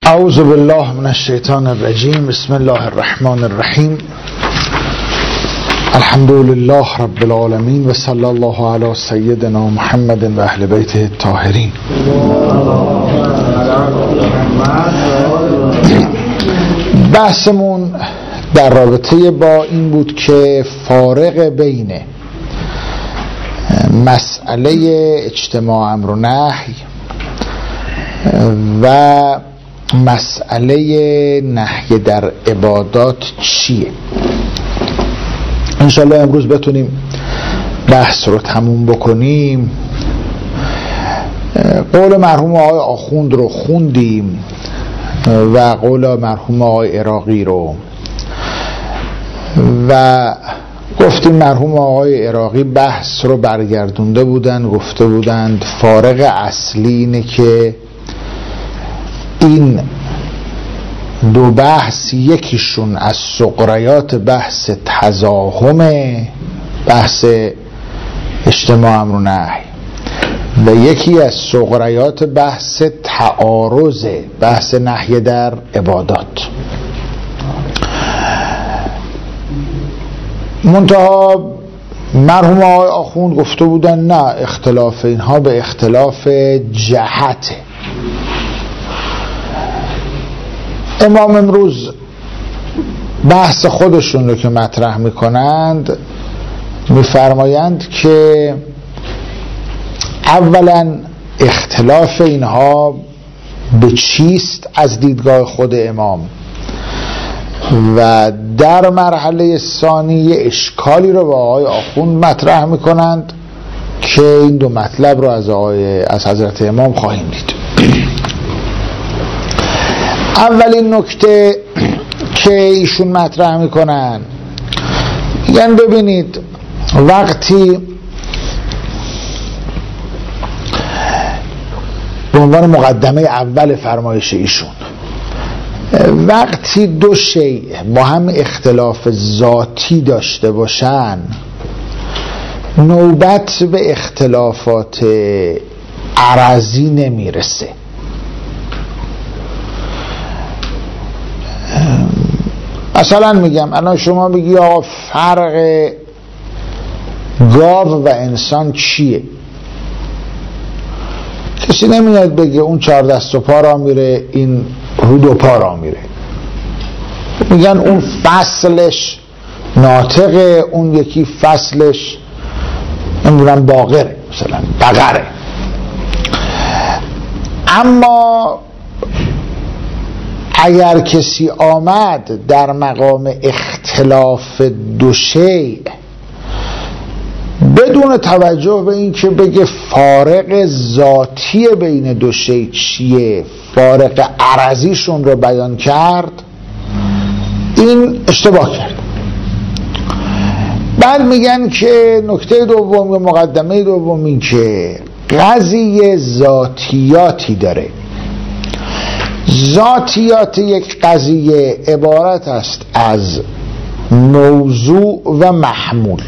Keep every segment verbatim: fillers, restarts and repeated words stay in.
اعوذ بالله من الشیطان الرجیم. بسم الله الرحمن الرحیم. الحمد لله رب العالمین و صلی الله علی سیدنا محمد و اهل بیته الطاهرین. بحثمون در رابطه با این بود که فارق بین مسئله اجتماع امر و نهی و مسئله نهی در عبادات چیه. انشالله امروز بتونیم بحث رو تموم بکنیم. قول مرحوم آقای آخوند رو خوندیم و قول مرحوم آقای عراقی رو و گفتیم مرحوم آقای عراقی بحث رو برگردونده بودن، گفته بودند فارق اصلی اینه که این دو بحث یکیشون از سغریات بحث تزاحمه، بحث اجتماع امر و نهی، و یکی از سغریات بحث تعارضه، بحث نهی در عبادات. منتها مرحوم آقای آخوند گفته بودن نه، اختلاف اینها به اختلاف جهته. امام امروز بحث خودشون رو که مطرح میکنند میفرمایند که اولا اختلاف اینها به چیست از دیدگاه خود امام، و در مرحله ثانی اشکالی رو با آقای آخوند مطرح میکنند که این دو مطلب رو از آقای از حضرت امام خواهیم دید. اولین نکته که ایشون مطرح میکنن، یعنی ببینید وقتی به عنوان مقدمه اول فرمایش ایشون، وقتی دو شیء با هم اختلاف ذاتی داشته باشن نوبت به اختلافات عرضی نمیرسه. مثلا میگم الان شما بگی آقا فرق گاو و انسان چیه؟ کسی نمیاد بگه اون چهار دست و پا را میره، این رو دو پا را میره. میگن اون فصلش ناطقه، اون یکی فصلش نمیدونم باقره، مثلا بقره. اما اگر کسی آمد در مقام اختلاف دو شیء بدون توجه به این که بگه فارق ذاتی بین دو شیء چیه، فارق عرضیشون رو بیان کرد، این اشتباه کرد. بعد میگن که نکته دوم و مقدمه دوم این که قضیه ذاتیاتی داره. ذاتیات یک قضیه عبارت است از موضوع و محمول.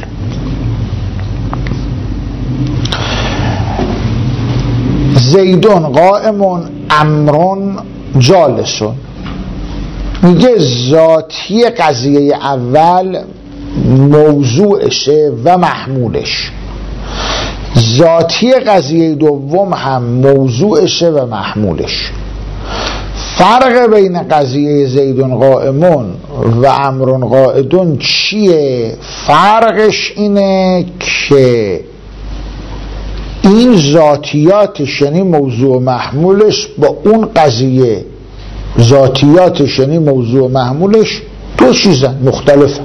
زیدون قائمون امرون جالسون، میگه ذاتی قضیه اول موضوعشه و محمولش، ذاتی قضیه دوم هم موضوعشه و محمولش. فرق بین قضیه زیدون قائمون و امرون قاعدون چیه؟ فرقش اینه که این ذاتیاتش یعنی موضوع و محمولش با اون قضیه ذاتیاتش یعنی موضوع و محمولش دو چیزن مختلفن.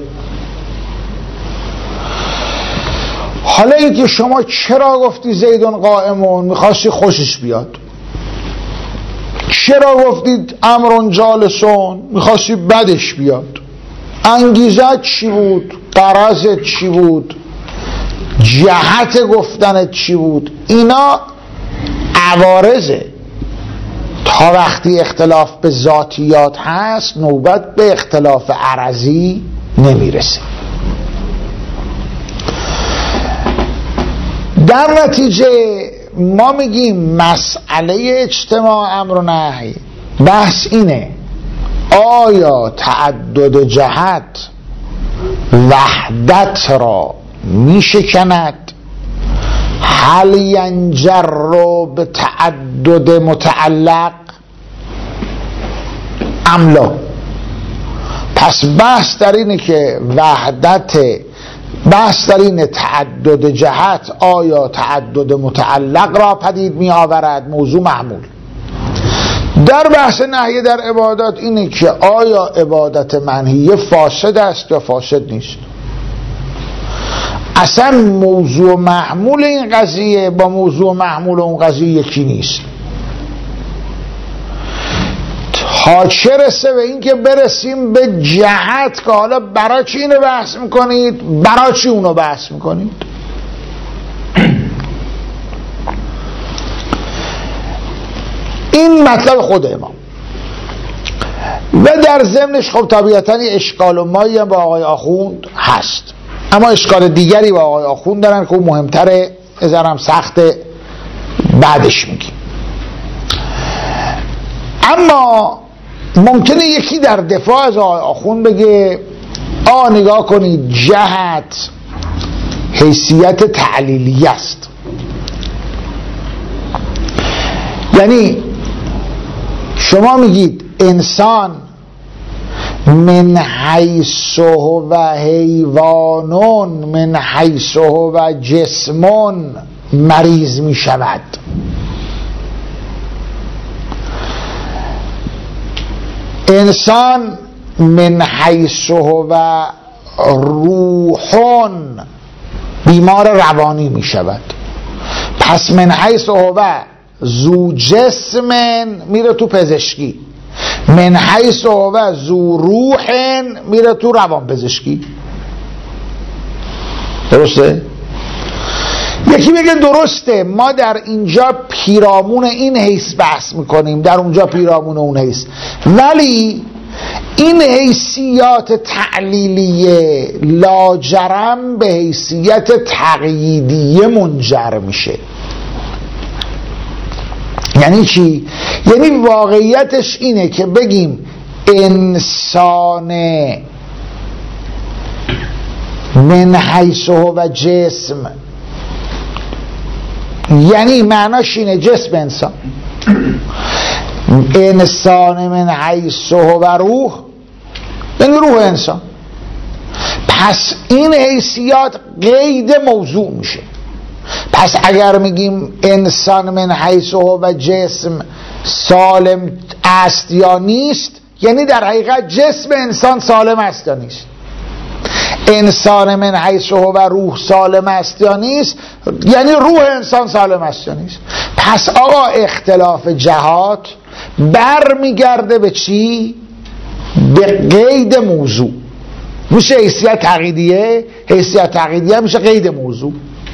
حالا اینکه شما چرا گفتی زیدون قائمون، میخواستی خوشش بیاد. چرا گفتید امرون جالسون، میخواستی بدش بیاد. انگیزت چی بود؟ غرضت چی بود؟ جهت گفتنت چی بود؟ اینا عوارضه. تا وقتی اختلاف به ذاتیات هست نوبت به اختلاف عرضی نمیرسه. در نتیجه ما میگیم مسئله اجتماع امر و نهی بحث اینه آیا تعدد جهت وحدت را می شکند؟ هل ینجر به تعدد متعلق املا؟ پس بحث در اینه که وحدت، بحث در اینه تعدد جهت آیا تعدد متعلق را پدید می آورد، موضوع محمول. در بحث نهی در عبادات اینه که آیا عبادت منهیه فاسد است یا فاسد نیست. اصلا موضوع محمول این قضیه با موضوع محمول اون قضیه یکی نیست. تا چه رسه به این که برسیم به جهت که حالا برای چی اینو بحث میکنید، برای چی اونو بحث میکنید. این مطلب خود امام و در ضمنش خب طبیعتاً اشکال و مایی با آقای آخوند هست، اما اشکال دیگری با آقای آخوند دارن که اون مهمتره، ازارم سخته، بعدش میگیم. اما ممکنه یکی در دفاع از آقای آخوند بگه آ نگاه کنید جهت حیثیت تعلیلی است، یعنی شما میگید انسان من حیث و حیوانون من حیث و جسمون مریض می شود. انسان من حیث و روحون بیمار روانی می شود. پس من حیث و زو جسم میره تو پزشکی، من حیث و زو روح میره تو روان پزشکی. درسته؟ یکی میگه درسته، ما در اینجا پیرامون این حیث بحث میکنیم، در اونجا پیرامون اون حیث، ولی این حیثیات تعلیلیه لاجرم به حیثیت تقییدیه منجر میشه. یعنی چی؟ یعنی واقعیتش اینه که بگیم انسان من حیث و جسم، یعنی معناش اینه جسم انسان، انسان من حیث و روح یعنی روح انسان. پس این حیثیات قید موضوع میشه. پس اگر میگیم انسان من حیث و جسم سالم است یا نیست، یعنی در حقیقت جسم انسان سالم است یا نیست. انسان من حیث و روح سالم است یا نیست، یعنی روح انسان سالم است یا نیست. پس آقا اختلاف جهات بر میگرده به چی؟ به قید موضوع. میشه حیثیت تقییدیه، حیثیت تقییدیه میشه قید موضوع.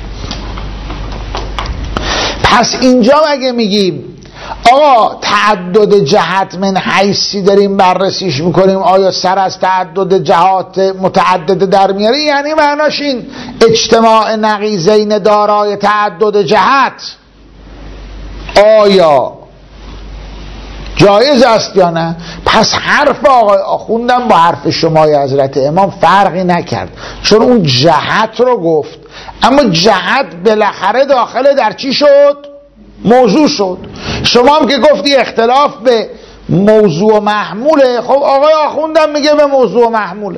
پس اینجا اگه میگیم آقا تعدد جهت من حیثی داریم بررسیش میکنیم، آیا سر از تعدد جهات متعدد در میاره، یعنی معناش این اجتماع نقیضین دارای تعدد جهت آیا جایز است یا نه. پس حرف آقای آخوندم با حرف شمای حضرت امام فرقی نکرد، چون اون جهت رو گفت، اما جهت بالاخره داخل در چی شد؟ موضوع شد. شما هم که گفتی اختلاف به موضوع محموله، خب آقای آخوندم میگه به موضوع محموله.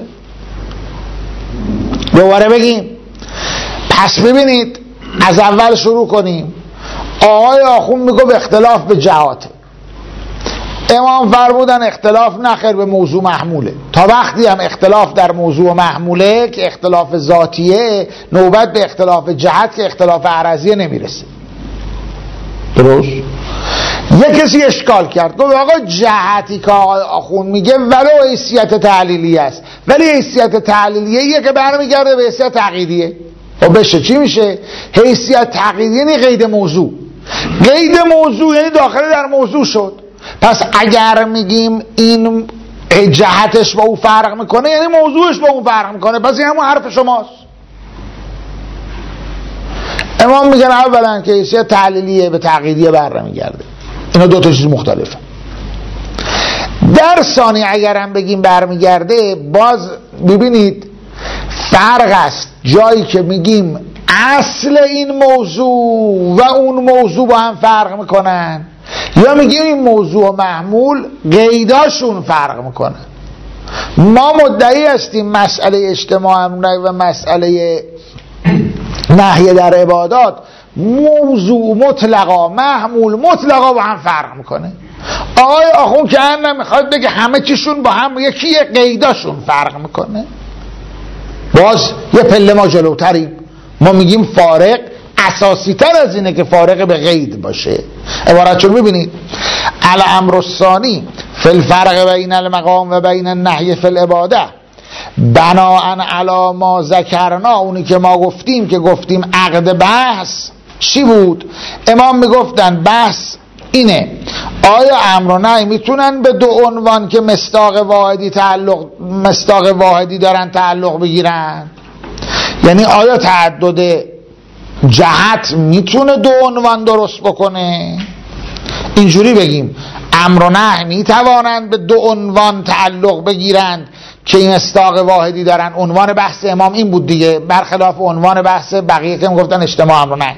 دوباره بگیم. پس ببینید از اول شروع کنیم. آقای آخوند میگه به اختلاف به جهاته، امام فرمودن اختلاف نخیر به موضوع محموله. تا وقتی هم اختلاف در موضوع محموله که اختلاف ذاتیه، نوبت به اختلاف جهت که اختلاف عرضیه نمیرسه. درست؟ یک کسی اشکال کرد، گفت آقا جهتی که آقای آخوند میگه ولو حیثیت تعلیلی است، ولی حیثیت تعلیلیه یه که برمیگرده به حیثیت تقییدیه. خب بشه چی میشه؟ حیثیت تقییدیه یعنی قید موضوع. قید موضوع یعنی داخل در موضوع شد. پس اگر میگیم این جهتش با او فرق میکنه، یعنی موضوعش با اون فرق میکنه، پس این همون حرف شماست. امام میگن اولا که حیثیت تعلیلیه به تقییدیه بر نمیگرده، اینا دو تا چیز مختلفه. در ثانی اگرم بگیم برمیگرده، باز ببینید فرق است جایی که میگیم اصل این موضوع و اون موضوع با هم فرق میکنن، یا میگیم این موضوع و محمول قیداشون فرق میکنن. ما مدعی هستیم مسئله اجتماع امرنهی و مسئله نهی در عبادات موضوع مطلقا محمول مطلقا با هم فرق میکنه. آقای آخون که هم نمیخواد بگه همه چیشون با هم یکی، قیداشون فرق میکنه. باز یه پله ما جلوتریم، ما میگیم فارق اساسی تر از اینه که فارق به قید باشه. عبارتشو میبینید الامر الثانی فی الفرق بین المقام و بین النهی فی العباده بناء علی ما ذکرنا، اونی که ما گفتیم که گفتیم عقد بحث چی بود؟ امام میگفتن بحث اینه آیا امر و نهی میتونن به دو عنوان که مصداق واحدی تعلق مصداق واحدی دارن تعلق بگیرن؟ یعنی آیا تعدد جهت میتونه دو عنوان درست بکنه؟ اینجوری بگیم امر و نهی میتوانند به دو عنوان تعلق بگیرند که این مصداق واحدی دارن. عنوان بحث امام این بود دیگه، برخلاف عنوان بحث بقیه که میگفتن اجتماع امر و نهی.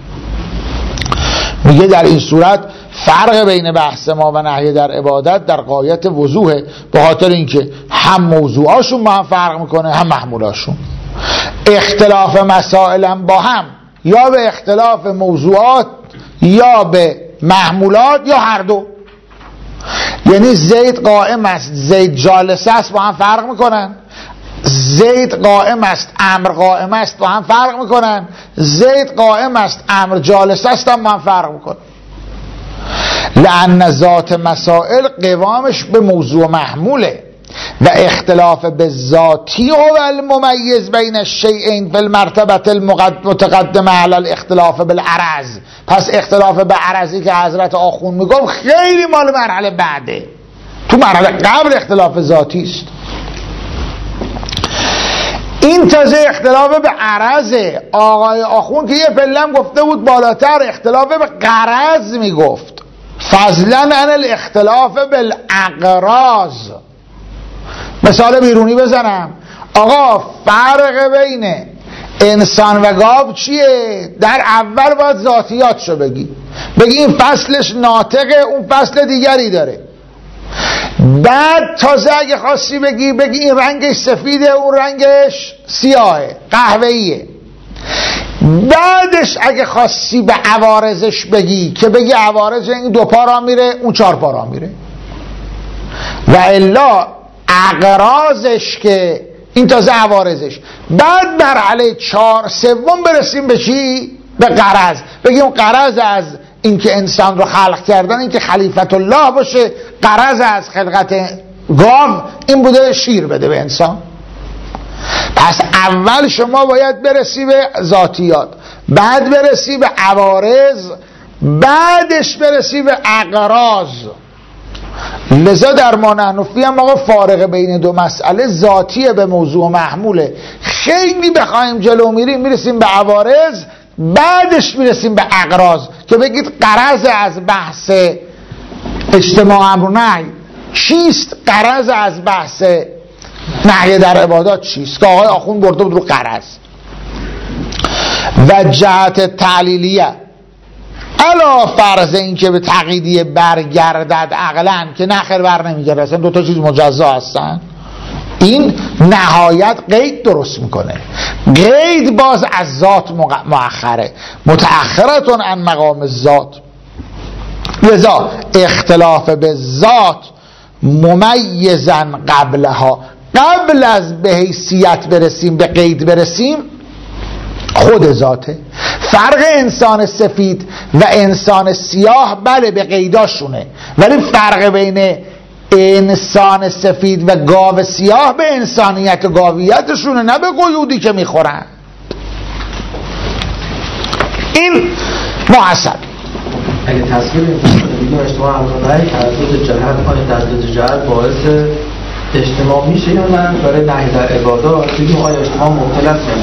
میگه در این صورت فرق بین بحث ما و نهی در عبادت در غایت وضوحه، به خاطر اینکه هم موضوعاشون با هم فرق میکنه هم محمولاشون. اختلاف مسائل هم با هم، یا به اختلاف موضوعات یا به محمولات یا هر دو. یعنی زید قائم است زید جالسه است با هم فرق میکنن، زید قائم است امر قائم است با هم فرق میکنن، زید قائم است امر جالسه است هم با هم فرق میکنن. لأن ذات مسائل قوامش به موضوع محموله و اختلاف به ذاتی و الممیز بین الشیئین فی المرتبه المتقدمه علی الاختلاف بالعرض. پس اختلاف به عرضی که حضرت آخون میگم خیلی مال مرحله بعده، تو مرحله قبل اختلاف ذاتی است. این تازه اختلاف به عرضه. آقای آخون که یه پلم گفته بود بالاتر اختلاف به غرض میگفت، فضلا عن الاختلاف بالاغراض. مثال بیرونی بزنم، آقا فرق بین انسان و گاو چیه؟ در اول باید ذاتیاتشو بگی، بگی این فصلش ناطقه اون فصل دیگری داره. بعد تازه اگه خواستی بگی بگی این رنگش سفیده اون رنگش سیاهه قهوه‌ایه. بعدش اگه خواستی به عوارضش بگی که بگی عوارض این دو پا را میره اون چهار پا را میره، و الا اغراضش که این تازه عوارضش. بعد مرحله چهار سوم برسیم به چی؟ به غرض. بگیم غرض از این که انسان رو خلق کردن این که خلیفت الله باشه، غرض از خلقت گاو این بوده شیر بده به انسان. پس اول شما باید برسی به ذاتیات، بعد برسی به عوارض، بعدش برسی به اغراض. لذا در ما نحنفی هم آقا فارق بین دو مسئله ذاتیه به موضوع محموله. خیلی بخوایم جلو میریم میرسیم به عوارض، بعدش میرسیم به اغراض که بگید غرض از بحث اجتماع امر و نهی چیست، غرض از بحث نهی در عبادات چیست، که آقای آخوند برده بود رو غرض. و جهت تعلیلیه علا فرض این که به تقییدیه برگردد عقلا، که نخیر بر نمیگرد، اصلا دوتا چیز مجزا هستن، این نهایت قید درست میکنه. قید باز از ذات مؤخره، متأخرتون عن مقام ذات. لذا اختلاف به ذات ممیزن قبلها، قبل از به حیثیت برسیم به قید برسیم خود ذاته. فرق انسان سفید و انسان سیاه بله به قیداشونه، ولی فرق بین انسان سفید و گاو سیاه به انسانیت و گاویتشونه، نه به قیودی که میخورن. این محسن اگه تصویر بگیم اجتماع امرانهی تعدد جهت کنه، تعدد جهت باعث اجتماع میشه یا نه؟ برای نهی در عبادات بگیم آیا اجتماع مبتل است یا نه؟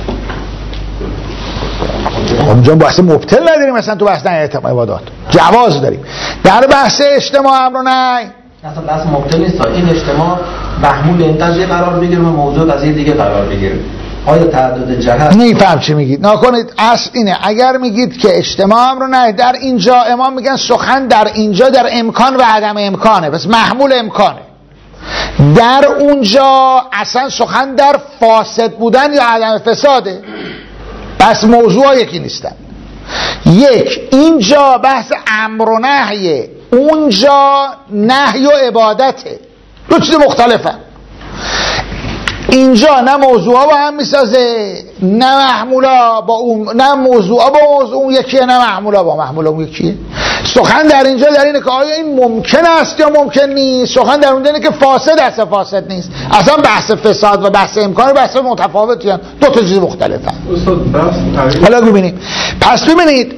اونجا بحث مبتل نداریم، مثلا تو بحث نهی عبادات جواز داریم. در بحث اجتماع امر و نهی اصلا بحث مبتل نیست، این اجتماع محمول این قضیه قرار بگیره و موضوع قضیه دیگه قرار بگیره. آیا تعدد جهت نمیفهم چی میگید. نکنید اصل اینه، اگر میگید که اجتماع هم رو نه، در اینجا امام میگن سخن در اینجا در امکان و عدم امکانه، پس محمول امکانه. در اونجا اصلا سخن در فاسد بودن یا عدم فساده، پس موضوع یکی نیستن. یک، اینجا بحث امر و نهیه، اونجا نهی و عبادته، دو چیز مختلفه. اینجا نه موضوعا با هم میسازه، نه محمولا با اون، نه موضوعا با موضوع اون یکیه، نه محمولا با محمولا اون یکیه. سخن در اینجا در اینه که آیا این ممکن است یا ممکن نیست. سخن در اونجا اینه که فاسد است یا فاسد نیست. اصلا بحث فساد و بحث امکان بحث متفاوتی هستند، دو تا چیز مختلفه. حالا ببینید، پس ببینید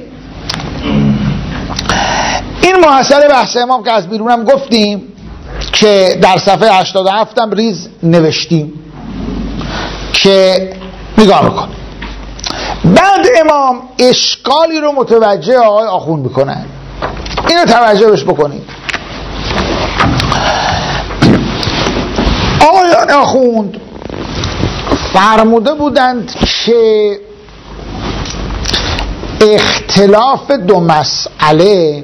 این محصل بحث امام که از بیرونم گفتیم که در صفحه هشتاد و هفت هم ریز نوشتیم که نگاه میکن. بعد امام اشکالی رو متوجه آقای آخوند میکنن، اینو توجه بهش بکنید. آقایان آخوند فرموده بودند که اختلاف دو مسئله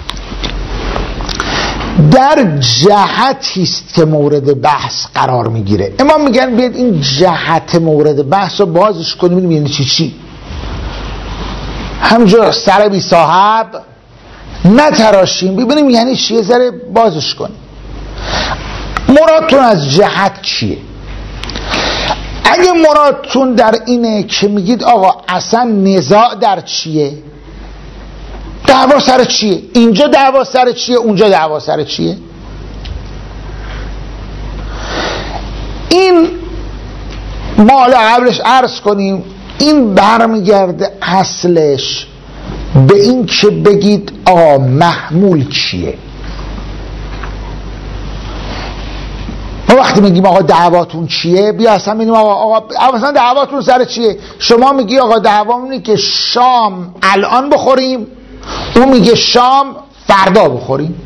در جهتی است که مورد بحث قرار میگیره. امام میگن بیاید این جهت مورد بحث رو بازش کنیم ببینیم یعنی چی چی. همینجور سر بی صاحب نتراشیم، ببینیم یعنی چی، یه ذره بازش کنیم. مرادتون از جهت چیه؟ اگه مرادتون در اینه که میگید آقا اصلا نزاع در چیه، دعوا سر چیه، اینجا دعوا سر چیه، اونجا دعوا سر چیه، این مال قبلش عرض کنیم این برمیگرده اصلش به این که بگید آقا محمول چیه. ما وقتی میگیم آقا دعواتون چیه، بیا اصلا میگیم آقا آقا اصلا دعواتون سر چیه. شما میگی آقا دعوامون اینه که شام الان بخوریم، اون میگه شام فردا بخوریم،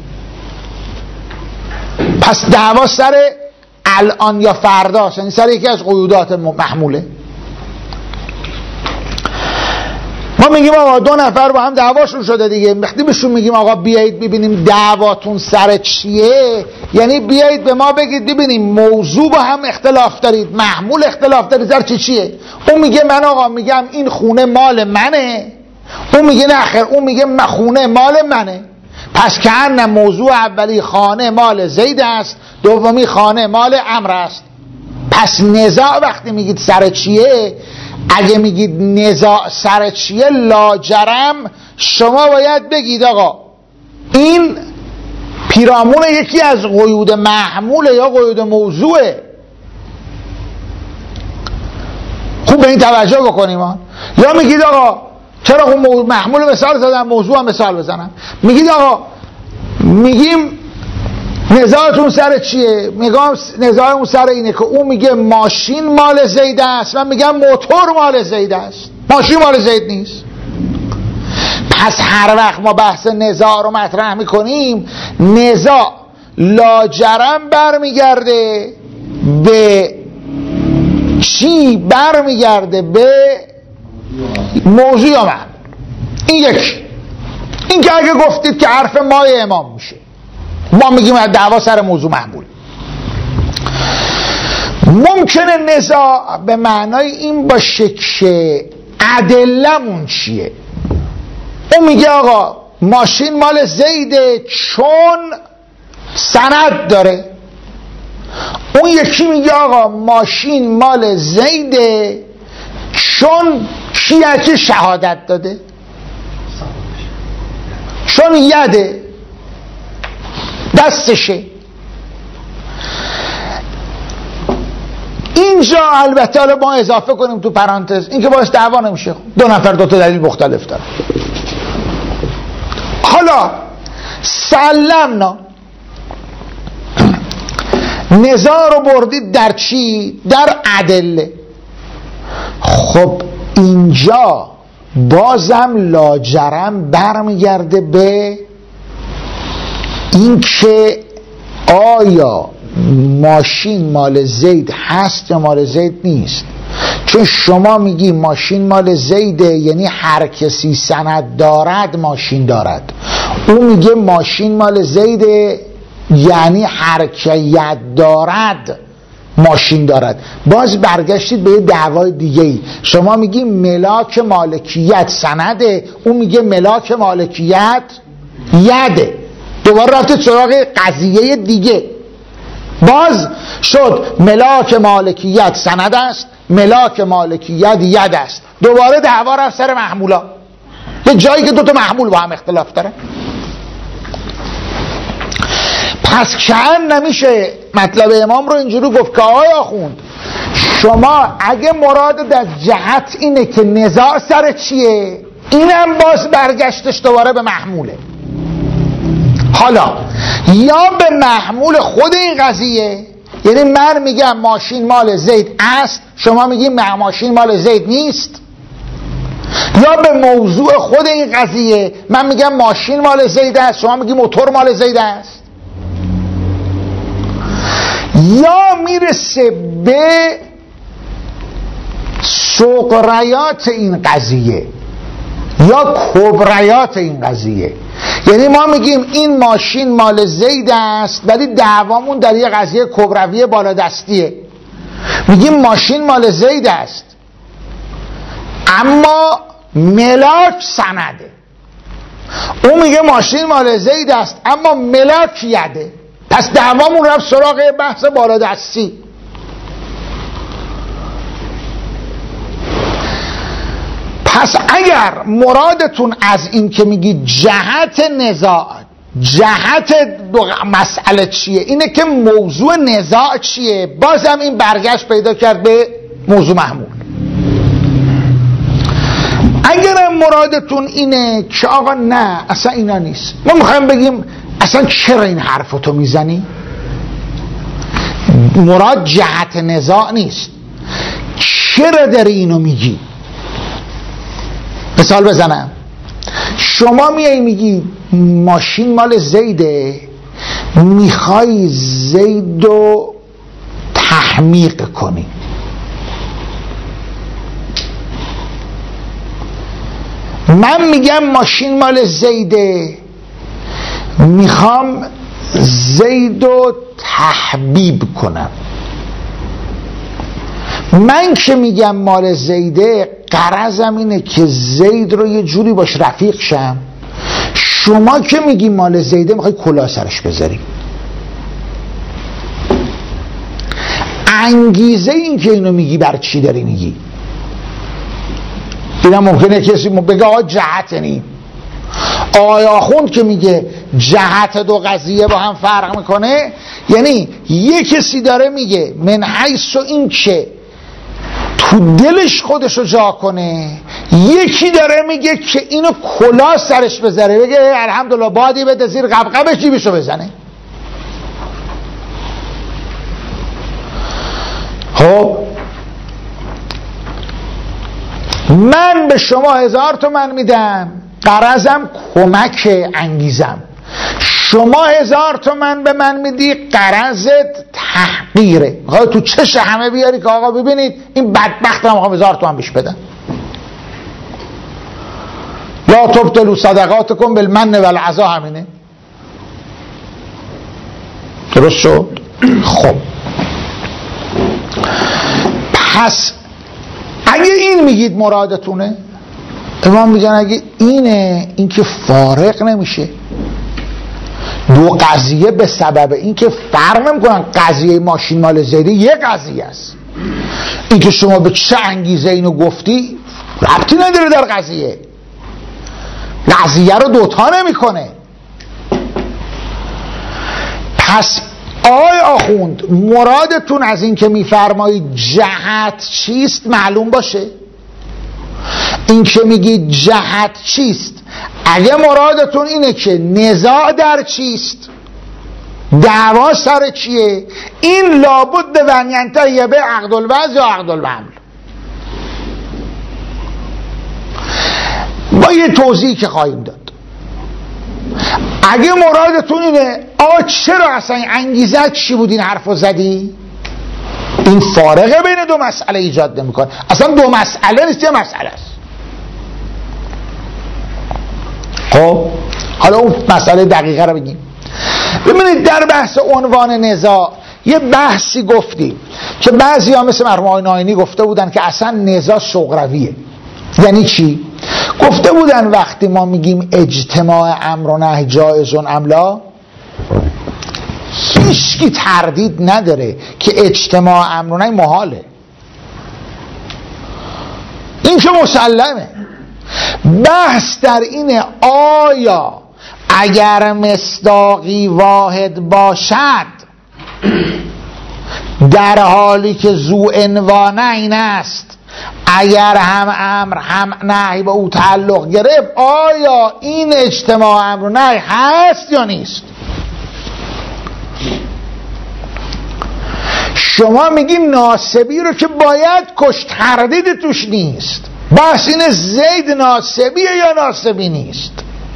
پس دعوا سر الان یا فردا، یعنی سر یکی از قیودات محموله. ما میگیم آقا دو نفر با هم دعواشون شده دیگه، وقتی بهشون میگیم آقا بیایید ببینیم دعواتون سر چیه، یعنی بیایید به ما بگید ببینیم موضوع با هم اختلاف دارید، محمول اختلاف دارید، سر چی چیه. اون میگه من آقا میگم این خونه مال منه، اون میگه نه خیر، اون میگه خونه مال منه، پس که ان موضوع اولی خانه مال زید است، دومی خانه مال عمرو است. پس نزاع وقتی میگید سر چیه، اگه میگید نزاع سر چیه لاجرم شما باید بگید آقا این پیرامون یکی از قیود محموله یا قیود موضوعه. خوب به این توجه بکنیم ها. یا میگید آقا چرا خب محمول مثال زدم، موضوع هم مثال بزنم. میگید آقا میگیم نزاعتون سر چیه، میگم نزاعمون سر اینه که اون میگه ماشین مال زید است، من میگم موتور مال زید است، ماشین مال زید نیست. پس هر وقت ما بحث نزاع رو مطرح میکنیم، نزاع لاجرم برمیگرده به چی؟ برمیگرده به موضوع من. این یک، این که اگه گفتید که حرف مای امام میشه، ما میگیم دعوا سر موضوع محمول. ممکنه نزاع به معنای این باشه که ادلمون چیه. اون میگه آقا ماشین مال زیده چون سند داره، اون یکی میگه آقا ماشین مال زیده چون کیه شهادت داده، چون یده دستشه. اینجا البته حالا ما اضافه کنیم تو پرانتز این که باعث دعوا نمیشه، دو نفر دو تا دلیل مختلف دارن. حالا سلمنا نزاع رو بردید در چی؟ در ادله. خب اینجا بازم لاجرم برمیگرده به این که آیا ماشین مال زید هست یا مال زید نیست؟ چون شما میگی ماشین مال زیده، یعنی هر کسی سند دارد ماشین دارد. او میگه ماشین مال زیده، یعنی هر کیت دارد ماشین دارد. باز برگشتید به یه دعوای دیگه ای. شما میگی ملاک مالکیت سنده، او میگه ملاک مالکیت یده. دوباره رفتید سراغ قضیه دیگه. باز شد ملاک مالکیت سند است، ملاک مالکیت ید است. دوباره دعوا رفت سر محمولا، یه جایی که دوتا محمول با هم اختلاف داره. پس کن نمیشه مطلب امام رو اینجوری گفت که آقای آخوند شما اگه مرادت از جهت اینه که نزاع سر چیه، اینم باز برگشتش دوباره به محموله. حالا یا به محمول خود این قضیه، یعنی من میگم ماشین مال زید است، شما میگی ماشین مال زید نیست، یا به موضوع خود این قضیه، من میگم ماشین مال زید است، شما میگی موتور مال زید است. یا میرسه به صغریات این قضیه یا کبریات این قضیه. یعنی ما میگیم این ماشین مال زید است، ولی دعوامون در یه قضیه کبروی بالادستیه. میگیم ماشین مال زید است اما ملاک سنده، اون میگه ماشین مال زید است اما ملاک یده. پس دعوامون رفت سراغ بحث بالادستی. پس اگر مرادتون از این که میگی جهت نزاع، جهت دو مسئله چیه، اینه که موضوع نزاع چیه، بازم این برگشت پیدا کرد به موضوع محمول. اگر مرادتون اینه که آقا نه اصلا اینا نیست، ما میخوایم بگیم اصلا چرا این حرفتو میزنی، مراد جهت نزاع نیست، چرا داری اینو میگی. مثال بزنم، شما میای میگی ماشین مال زیده، میخوای زیدو تحمیق کنی. من میگم ماشین مال زیده، میخوام زیدو تحبیب کنم. من که میگم مال زیده، غرضم اینه که زید رو یه جوری باش رفیق شم. شما که میگی مال زیده، میخوای کلاه سرش بذاری. انگیزه این که اینو میگی بر چی داری میگی؟ اینا ممکنه کسی بگه آقا جهت نیم. آقای آخوند که میگه جهت دو قضیه با هم فرق میکنه، یعنی یه کسی داره میگه من حیث این که تو دلش خودشو جا کنه، یکی داره میگه که اینو کلاه سرش بذاره، بگه الحمدلله بادی بده زیر قبقبش جیبشو بزنه. خب من به شما هزار تومن میدم، غرضم کمک انگیزم. شما هزار تومن به من میدی، غرضت تحقیره، میخوای تو چش همه بیاری که آقا ببینید این بدبخت هم میخوام هزار تومن بهش بدم. لا تبطلوا صدقاتکم بالمن والعزا، همینه. درست شد؟ خب پس اگه این میگید مرادتونه، امام میگن اگه اینه، این که فارق نمیشه. دو قضیه به سبب این که فرق نمیکنن. قضیه ماشین مال زیده یه قضیه است، این که شما به چه انگیزه اینو گفتی ربطی نداره در قضیه. قضیه رو دوتا نمیکنه. پس آقای آخوند مرادتون از این که میفرمایید جهت چیست معلوم باشه. این که میگید جهت چیست، اگه مرادتون اینه که نزاع در چیست، دعوا سر چیه، این لابد به ونینتهی به عقد الوضع یا عقد الحمل. با یه توضیحی که خواهیم داد. اگه مرادتون اینه آقا چرا اصلا انگیزه چی بود این حرفو زدی، این فارقه بین دو مسئله ایجاد نمیکنه. اصلا دو مسئله نیست، یه مسئله است. خب حالا اون مسئله دقیقه رو بگیم. ببینید در بحث عنوان نزاع یه بحثی گفتیم که بعضی ها مثل مرحوم آقای ناینی گفته بودن که اصلا نزاع شوقرویه. یعنی چی؟ گفته بودن وقتی ما میگیم اجتماع امر و نهی جایزون ام لا، هیچکی تردید نداره که اجتماع امر و نهی محاله، این که مسلمه. بحث در اینه آیا اگر مصداقی واحد باشد در حالی که ذو عنوان این است، اگر هم امر هم نهی به او تعلق گرفت، آیا این اجتماع امر و نهی هست یا نیست؟ شما میگین ناسبی رو که باید کشت، تردید توش نیست. بحث اینه زید ناسبیه یا ناسبی نیست.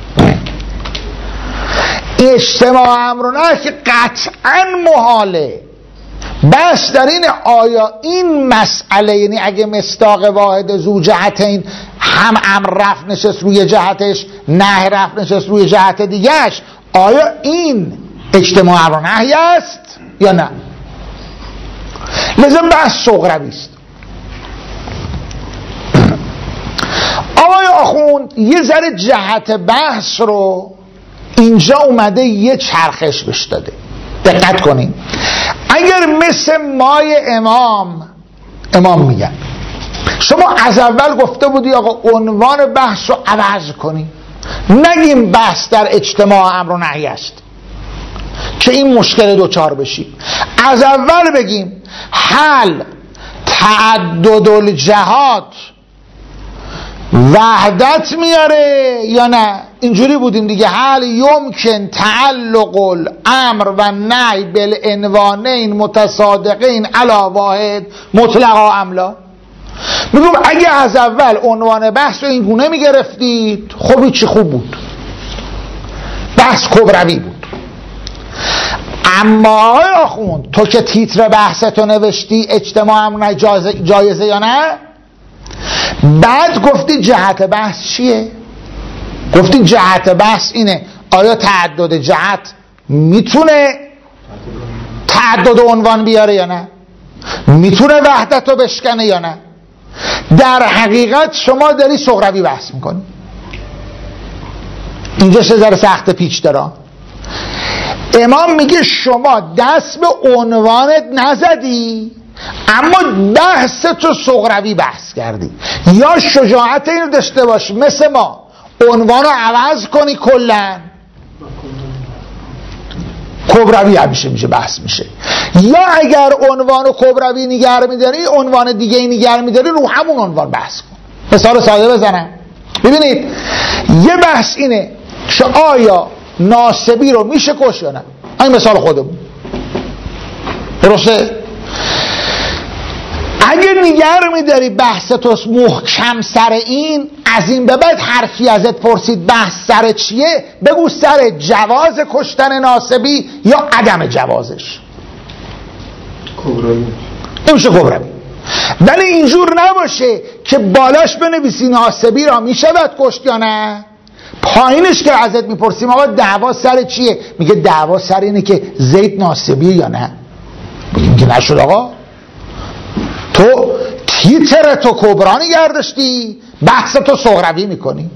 اجتماع امر و نهی که قطعا محاله. بس در این آیا این مسئله، یعنی اگه مصداق واحد ذو جهتین، هم امر رفت نشست روی جهتش، نهی رفت نشست روی جهت دیگهش، آیا این اجتماع امر و نهی است یا نه؟ لازم بحث صغروی است. آقای آخوند یه ذره جهت بحث رو اینجا اومده یه چرخش بهش داده. دقت کنین. اگر مثل مای امام امام میگن شما از اول گفته بودی آقا عنوان بحث رو عوض کنی، نگیم بحث در اجتماع امر و نهی است که این مشکل دوچار بشی، از اول بگیم حل تعدد الجهات وحدت میاره یا نه. اینجوری بودیم دیگه، حل یمکن تعلق الامر و نهی بالعنوانین متصادقین علی واحد مطلقا املا. میگم اگه از اول عنوان بحث رو این گونه میگرفتید خب چی خوب بود، بحث کبروی بود. اما آقای آخوند تو که تیتر بحثتو نوشتی اجتماع امر جایزه, جایزه یا نه، بعد گفتی جهت بحث چیه؟ گفتی جهت بحث اینه آیا تعدد جهت میتونه تعدد عنوان بیاره یا نه، میتونه وحدت رو بشکنه یا نه. در حقیقت شما داری صغروی بحث میکنی. اینجا چه ذره سخت پیچ داره. امام میگه شما دست به عنوانت نزدی اما بحث تو صغروی بحث کردی. یا شجاعت اینو داشته باش مثل ما عنوان رو عوض کنی کلن، کبروی همیشه میشه بحث میشه. یا اگر عنوان رو کبروی نگر میداری عنوان دیگه نگر میداری رو همون عنوان بحث کن. مثال ساده بزنم. ببینید یه بحث اینه که آیا ناسبی رو میشه کش یا نه. این مثال خودمون درسته؟ اگر نگر میداری بحث تو محکم سر این، از این به بعد حرفی ازت پرسید بحث سر چیه، بگو سر جواز کشتن ناسبی یا عدم جوازش. کبروی نمیشه کبروی. ولی اینجور نباشه که بالاش بنویسی ناسبی را میشود کشت یا نه، پایینش که ازت میپرسیم آقا دعوا سر چیه، میگه دعوا سر اینه که زید ناسبی یا نه. بگیم که نشد آقا، تو تیتر تو کبرانی گردشتی بحث تو صغروی میکنی.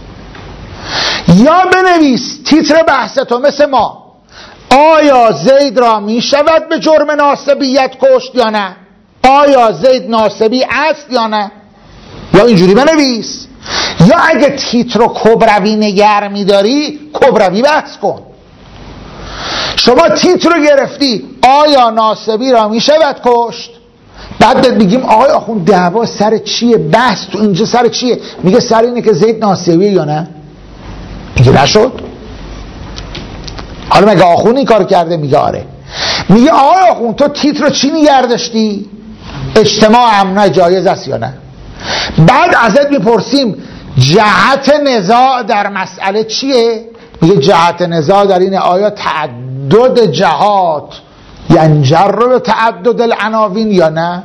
یا بنویس تیتر بحث تو مثل ما آیا زید را میشود به جرم ناسبیت کشت یا نه، آیا زید ناسبی است یا نه. یا اینجوری بنویس. یا اگه تیتر رو کبروی نگر میداری کبروی بحث کن. شما تیتر رو گرفتی آیا ناسبی را میشود کشت، بعد بگیم آقای آخوند دعوا سر چیه، بحث تو اینجا سر چیه، میگه سر اینه که زید ناسبیه یا نه. میگه نشد. حالا مگه آخوند این کار کرده؟ میگه آره. میگه آقای آخوند تو تیتر رو چی نگردشتی، اجتماع امر جایز است یا نه. بعد ازت میپرسیم جهت نزاع در مسئله چیه، میگه جهت نزاع در این آیا تعدد جهات ینجر به تعدد العناوین یا نه؟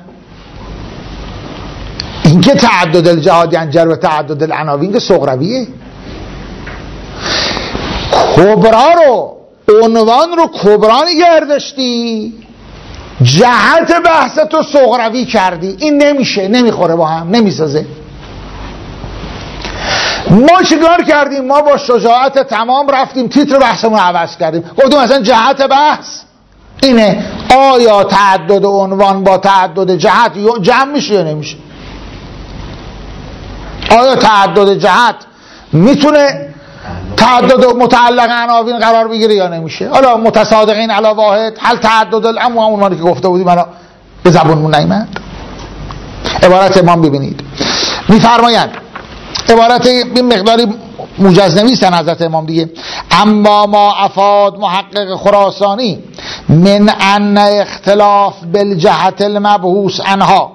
این که تعدد الجهات ینجر به تعدد العناوین که صغرویه. کبرا رو عنوان رو کبرا نگردشتی، جهت بحث تو صغروی کردی. این نمیشه، نمیخوره با هم، نمیسازه. ما چیکار کردیم؟ ما با شجاعت تمام رفتیم تیتر بحثمون عوض کردیم، گفتیم مثلا جهت بحث اینه. آیا تعدد عنوان با تعدد جهت جمع میشه یا نمیشه؟ آیا تعدد جهت میتونه تعدد متعلق عناوین قرار بگیره یا نمیشه؟ حالا متصادقین علی واحد، هل تعدد الامو عنوانی که گفته بودیم الان به زبونمون نیامد. عبارت امام ببینید میفرمایند، عبارت این مقداری موجز نویسن حضرت امام دیگه. اما ما افاد محقق خراسانی من ان اختلاف بالجهت المبحوث عنها.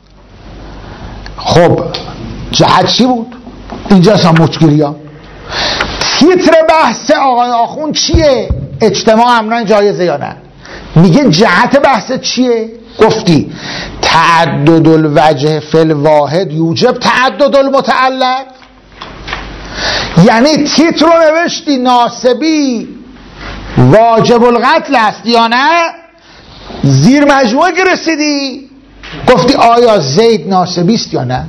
خب جهت چی بود؟ اینجا اصلا مشکلی ها. تیتر بحث آقای آخوند چیه؟ اجتماع امران جایزه یا نه؟ میگه جهت بحث چیه؟ گفتی تعدد الوجه فی الواحد یوجب تعدد المتعلق. یعنی تیتر رو نوشتی ناسبی واجب القتل است یا نه؟ زیر مجموعه که رسیدی گفتی آیا زید ناسبی است یا نه؟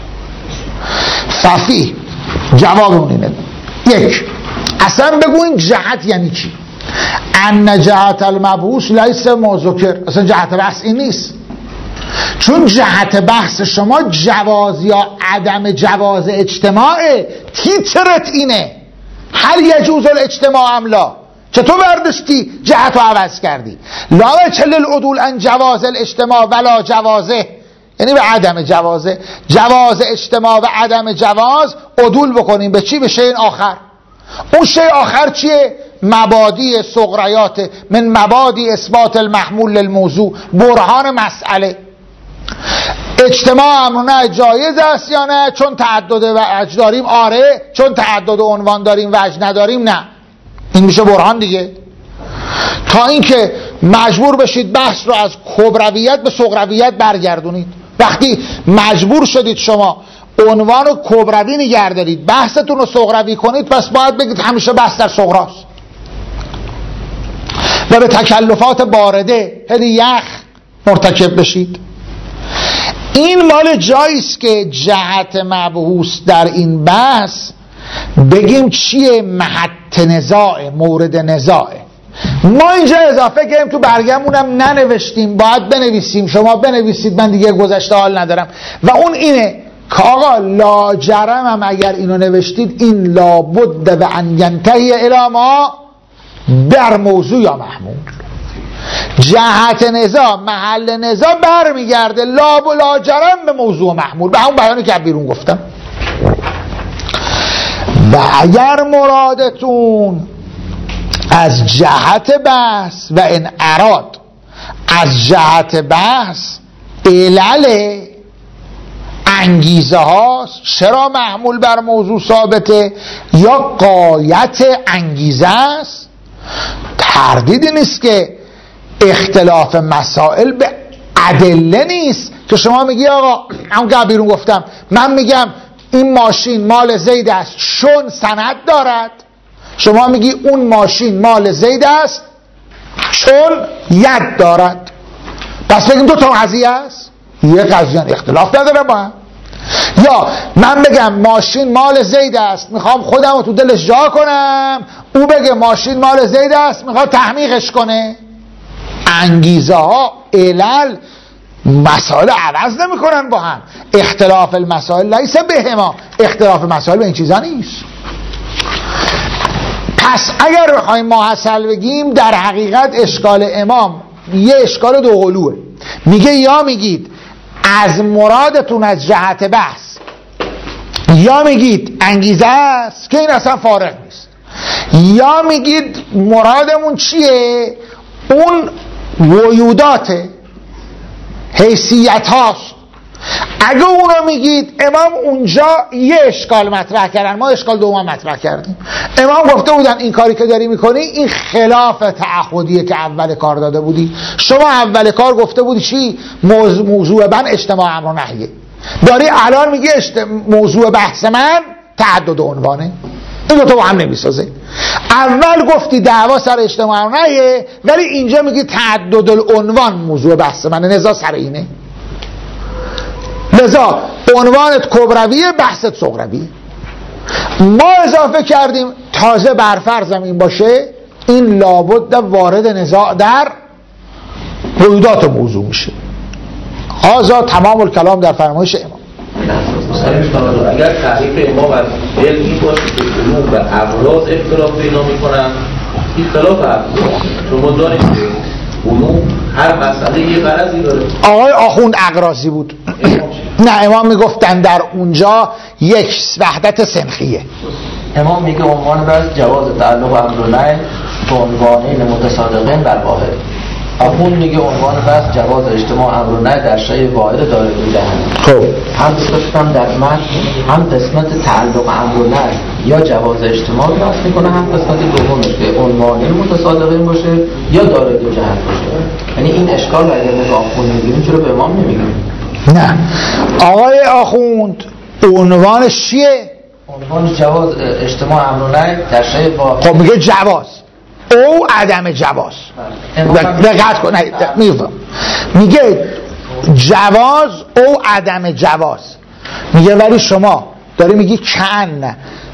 ففی جواب اون اینه. یک، اصلا بگو این جهت یعنی چی؟ ان جهت المبحوث لیس مذکر، اصلا جهت بحث این نیست. چون جهت بحث شما جواز یا عدم جواز اجتماعه. تیترت اینه هل یجوز الاجتماع ام لا. چطور برداشتی جهت رو عوض کردی؟ لا وجه للعدول ان جواز الاجتماع ولا جوازه، یعنی به عدم جوازه. جواز اجتماع و عدم جواز عدول بکنیم به چی؟ به شیء آخر. اون شیء آخر چیه؟ مبادی صغریات من مبادی اثبات المحمول للموضوع، برهان مسئله. اجتماع امرونه جایز است یا نه؟ چون تعدد وجه داریم آره، چون تعدد عنوان داریم وجه نداریم نه. این میشه برهان دیگه. تا اینکه مجبور بشید بحث رو از کبرویت به صغرویت برگردونید. وقتی مجبور شدید شما عنوان رو کبروی نگه دارید، بحثتون رو صغروی کنید، پس باید بگید همیشه بحث در صغراست و به تکلفات بارده هلی یخ مرتکب بشید. این مال جاییست که جهت مبحوث در این بحث بگیم چیه؟ محط نزاع، مورد نزاع. ما اینجا اضافه کردیم تو برگمونم ننوشتیم، باید بنویسیم. شما بنویسید، من دیگه گذشته حال ندارم. و اون اینه که آقا لاجرم هم اگر اینو نوشتید این لابد و ان ینتهی الی ما در موضوع یا محمول. جهت نزاع، محل نزاع برمیگرده لاب و لاجرم به موضوع محمول، به همون بیانی که بیرون گفتم. و اگر مرادتون از جهت بحث و ان اراد از جهت بحث علل انگیزه هاست، چرا محمول بر موضوع ثابته یا غایت انگیزه است، تردیدی نیست که اختلاف مسائل به ادله نیست که شما میگی آقا همون که بیرون گفتم، من میگم این ماشین مال زید است چون سند دارد، شما میگی اون ماشین مال زید است چون ید دارد، پس بگیم دو تا قضیه است، یه قضیه اختلاف نداره با هم. یا من بگم ماشین مال زید است، میخوام خودم رو تو دلش جا کنم، او بگه ماشین مال زید است میخواد تحمیقش کنه. انگیزه ها علل مسائل عوض نمی کنن با هم. اختلاف المسائل لیس بهما، اختلاف مسائل به این چیزا نیست. پس اگر بخوایم ماحصل بگیم در حقیقت اشکال امام یه اشکال دو قلوه. میگه یا میگید از مرادتون از جهت بحث، یا میگید انگیزه است که این اصلا فارغ نیست، یا میگید مرادمون چیه؟ اون وجودات حیثیت هاست. اگه اونو میگید امام اونجا یه اشکال مطرح کردن، ما اشکال دوم مطرح کردیم. امام گفته بودن این کاری که داری میکنی این خلاف تعهدیه که اول کار داده بودی. شما اول کار گفته بودی چی؟ موضوع, موضوع من اجتماع امر و نهیه، داری الان میگی اشت... موضوع بحث من تعدد عنوانه. این دو تا با هم نمیسازه. اول گفتی دعوا سر اجتماع امر و نهیه، ولی اینجا میگی تعدد العنوان موضوع بحث منه، نزاع سر اینه. لذا عنوانت کبرویه، بحثت صغرویه. ما اضافه کردیم تازه برفرضم این باشه، این لابد وارد نزاع در رویداد موضوع میشه. هذا تمام الکلام در فرمایش امام. اگر تعریف امام از علمی باشه که علوم و ابراز اختلاف پیدا میکنن، اختلاف ابراز شما دارید که علوم هر مسئله یه غرضی داره. آقای آخوند اقراضی بود. نه، امام میگفتن در اونجا یک وحدت سنخیه. امام میگه عنوان بس جواز تعلق امر و نهی به عنوانین متصادقین بر واحد. آخوند میگه عنوان بس جواز اجتماع امر و نهی در شیء واحد داره میدهند. خب هم قسمت در متن هم قسمت تعلق امر و نهی یا جواز اجتماع بحث میکنه، هم قسمت دومش که عنوانین متصادقین باشه یا داره دو جهت باشه. یعنی این اشکال اگر ما آخوند میگیم چرا به امام نمیگیم؟ نه آقای آخوند عنوانش چیه؟ عنوان جواز اجتماع امر و نهی در شیء واحد. خب میگه جواز او عدم جواز. دقت کن، میفهم میگه جواز او عدم جواز. میگه ولی شما داری میگی کن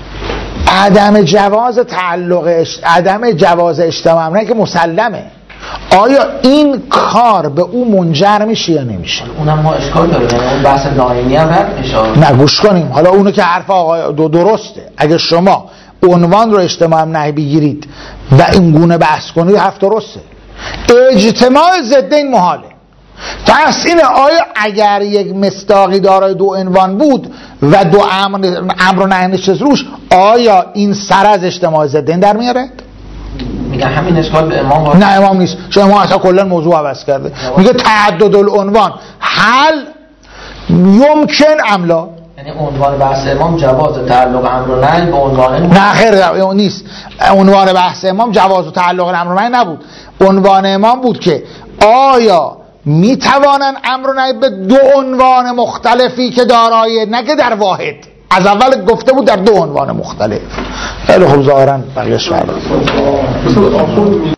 عدم جواز تعلق عدم جواز اجتماع امر که مسلمه. آیا این کار به او منجر میشه یا نمیشه؟ اونم ما اشکال داره، اون بحث دائمی هم رد میشه. نه گوش کنیم، حالا اونو که حرف آقای دو درسته. اگه شما عنوان رو اجتماع امر نهی بگیرید و این گونه بحث کنید حرف درسته. اجتماع ضدین محاله. پس اینه آیا اگر یک مصداقی دارای دو عنوان بود و دو امر امر و نهی نشست روش، آیا این سر از اجتماع ضدین در میاره؟ میگه همین اشکال به امام وارد. نه امام نیست، چون امام اصلا کلا موضوع عوض کرده. میگه تعدد العنوان حل یمکن املا، یعنی عنوان بحث امام جواز تعلق امر و نهی به عنوان نه خیر نیست. عنوان بحث امام جواز و تعلق امر و نهی نبود. عنوان امام بود که آیا میتوانن امر و نهی به دو عنوان مختلفی که دارای نگه در واحد. از اول گفته بود در دو عنوان مختلف. خیلی خوب ظاهرا بقیه‌اش فرق